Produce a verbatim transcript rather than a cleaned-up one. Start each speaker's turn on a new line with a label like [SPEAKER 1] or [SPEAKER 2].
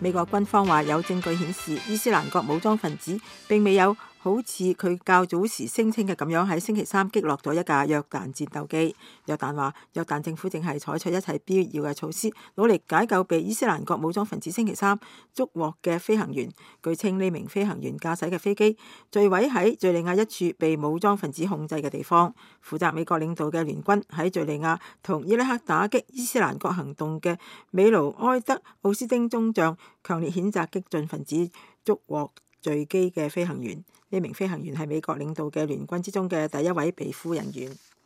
[SPEAKER 1] 美國軍方話有證據顯示伊斯蘭國武裝分子並未有好似佢較早時聲稱嘅咁樣喺星期三擊落咗一架約旦戰鬥機。約旦話約旦政府正係採取一切必要嘅措施，努力解救被伊斯蘭國武裝分子星期三捉獲嘅飛行員。據稱呢名飛行員駕駛嘅飛機墜毀喺敘利亞一處被武裝分子控制嘅地方。負責美國領導嘅聯軍喺敘利亞同伊拉克打擊伊斯蘭國行動嘅美盧埃德奧斯丁中將強烈譴責激進分子捉獲墜機嘅飛行員。呢名飛行員係美國領導嘅聯軍之中嘅第一位被俘人員。